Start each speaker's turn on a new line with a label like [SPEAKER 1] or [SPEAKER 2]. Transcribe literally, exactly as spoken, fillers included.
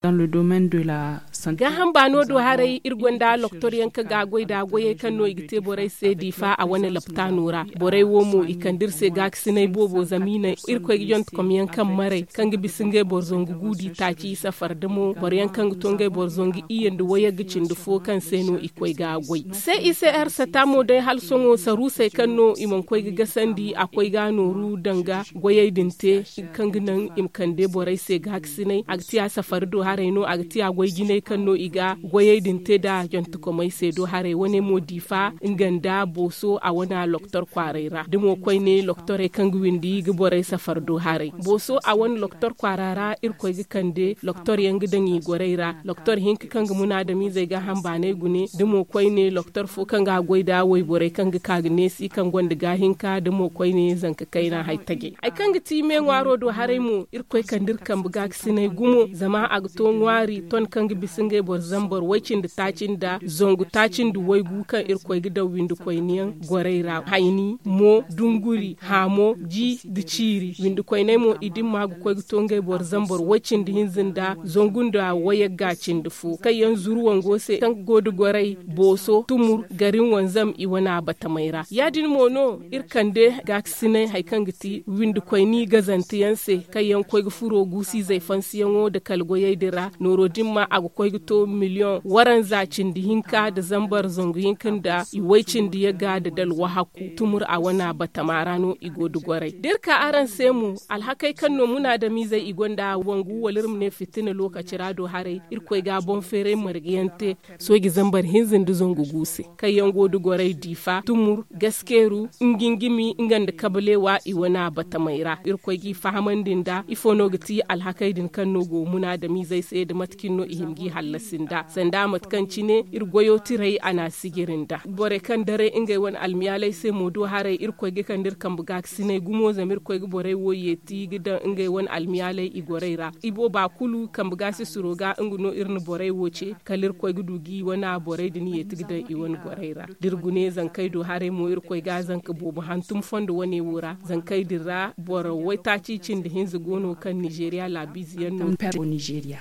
[SPEAKER 1] Dans le domaine de la santé.
[SPEAKER 2] Ga hamba no do harai irgonda loktor yanka ga goida goye kan no igite borai se difa a wani lapta nura borai womo ikandir se ga ksinai bobo zamina irko yont kom yankan mare kan gi bisinge borzongu gudi taci safar demo bor yankan tonge borzongi iyendu waya gicin du fo kan seno ikoi ga goy se ise er satamo dai hal songo saruse kan no imon koi ga sandi akoi ga noru danga goye dinte kan ginan imkande borai se ga ksinai agtiya safar do harai no agtiya goy gine kan no iga goye dinte da jontu ko mai se do harai wani modifa inganda boso a wana loktor kwarera demo koi ne loktore kan gwindi gi borai safar do harai boso a wani loktor kwarara irko gi kande loktor yangi dangi goreira loktor hinki kan muna da mi zai ga hambane gune demo koi ne loktor fo kan ga goida wai borai kan ga kagne si kan gonda ga hinka demo koi ne zanka kaina haitage ai kan ga ti me ngwaro do harai mu irko kandir kan buga sinai gumo zama a to ngwari ton kan ga bisinge bor zambor wacin da tacin da zongu tacin da wai gu kan irko gi da windu koi niyan goreira haini mo dunguri hamo ji da ciri windu koi ne mo idin magu koi tonge bor zambor wacin da hinzin da zongun da waya gacin da fu kai yan zuruwan gose kan godu gorai boso tumur garin wanzam i wana bata maira yadin mono irkande gaksine haikan giti windu koi ni gazanti yanse kai yan koi furo gusi zai fansi yanwo da kalgoyai dira norodin ma agu koi to miliyon waran zacin da hinka da zambar zongu hinkan da iwaicin da ya ga da dalwa haku tumur a wana bata marano igodu gorai dirka aran semu alhakai kanno muna da mi zai igonda wangu walirm ne fitina lokaci rado harai irkoi ga bon fere margiyante sogi zambar hinzin da zongu guse kai yango du gorai difa tumur gaskeru ingingimi inganda kabalewa iwana bata maira irkoi gi fahamandin da ifono gati alhakai din kanno go muna da mi zai sai da matkin no ihimgi hallasinda sanda matkanci ne irgoyo tirai ana sigirinda bore kan dare ingai wani almiyalai sai modo harai irkoi gi kan dir kan buga sine gumo zamir koi gi bore woye ti gidan ingai wani almiyalai igoreira ibo ba kulu kan buga si suroga inguno irni bore woce kalir koi gi dugi wana bore dini ye ti gidan i wani goreira dirgune zan kai do harai mo irkoi ga zan ka bobo hantum fondo wani wura zan kai dirra bore wai ta cicin da hinzu gono kan Nigeria labiziyan no
[SPEAKER 1] Nigeria